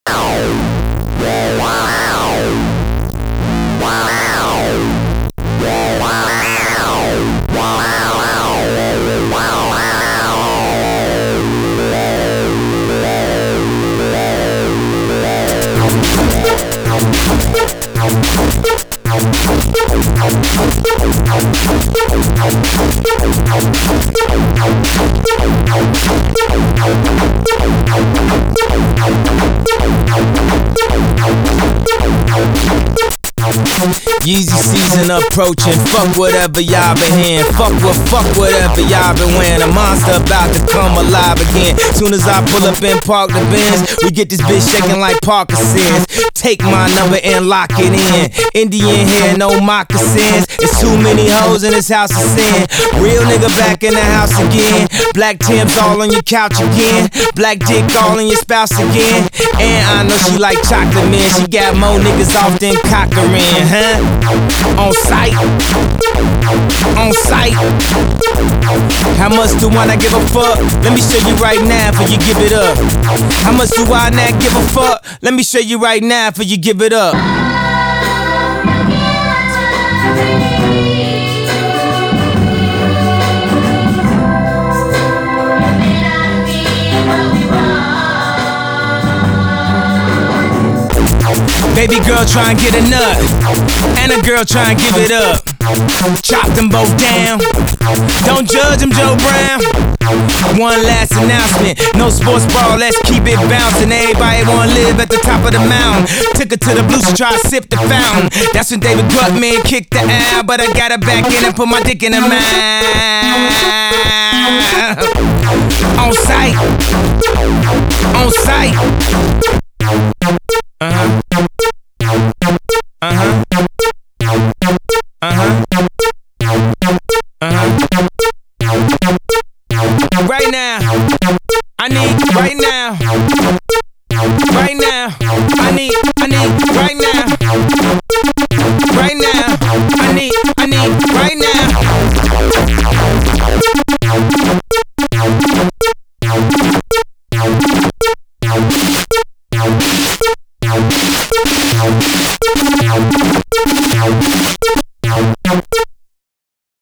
Yeezy season approaching, fuck whatever y'all been hearing. Fuck whatever y'all been wearing. A monster about to come alive again. Soon as I pull up and park the Benz, we get this bitch shaking like Parkinson's. Take my number and lock it in. Indian hair, no moccasins. It's too many hoes in this house of sin. Real nigga back in the house again. Black Tim's all on your couch again. Black dick all in your spouse again. And I know she like chocolate, man. She got more niggas off than Cochran, huh? On sight. On sight. How much do I not give a fuck? Let me show you right now before you give it up. How much do I not give a fuck? Let me show you right now before you give it up. Baby girl try and get a nut, and a girl try and give it up. Chop them both down. Don't judge them, Joe Brown. One last announcement, no sports ball, let's keep it bouncing. Everybody wanna live at the top of the mountain. Took her to the Blues to try to sip the fountain. That's when David Gutman kicked the out, but I got her back in and put my dick in her mouth. On sight. On sight. Uh-huh. Uh-huh. Uh-huh. Uh-huh. Right now, I need right now.